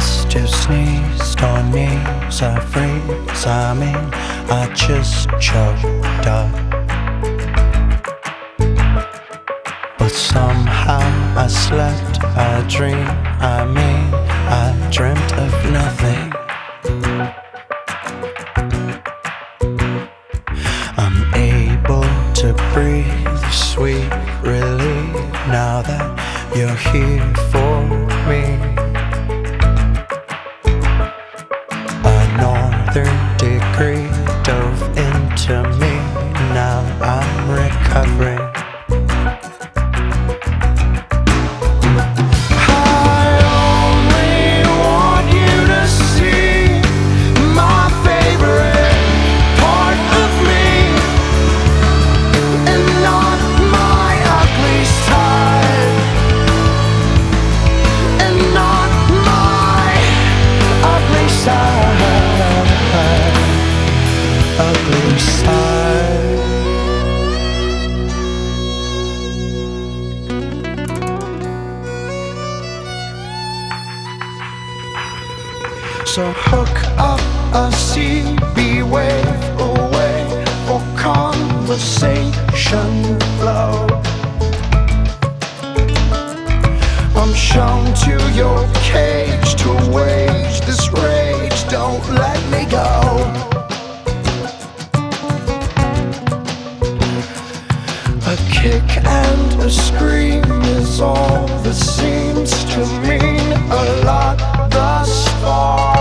must have sneezed on me, I freeze, I just choked up. But somehow I slept, I dreamed, I dreamt of nothing. I'm able to breathe sweet relief now that you're here for me. A northern degree dove into me, now I'm recovering. Ugly side. So hook up a CB wave away for conversation flow. I'm shown to your cage to wage this rage. Don't let me go. A kick and a scream is all that seems to mean a lot thus far.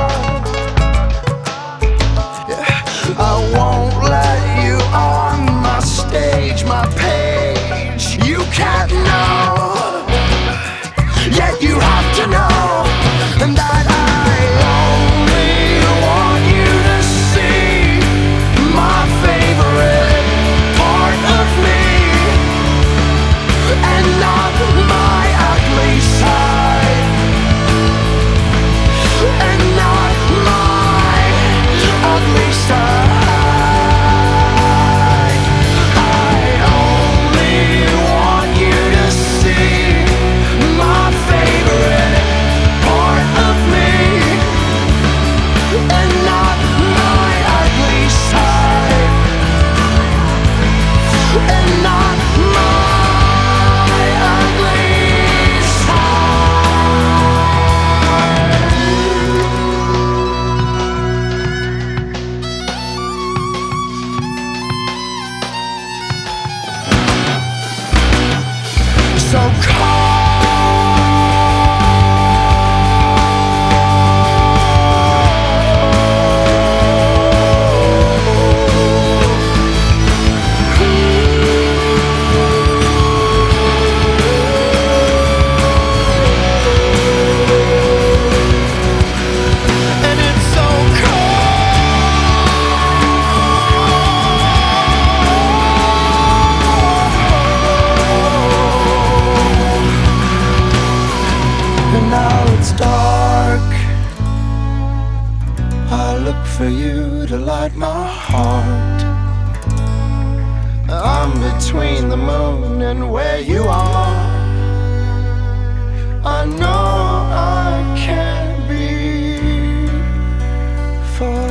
Yeah, I won't let you on my stage, my page. You can't know, yet you have to know, and that I only want you to see my favorite part of me, and not my ugly side, and not my ugly side. I only want you to see my favorite part of me, and not my ugly side, and not my so cold. And it's so and now it's dark. I look for you to light my heart. I'm between the moon and where you are. I know I can't be for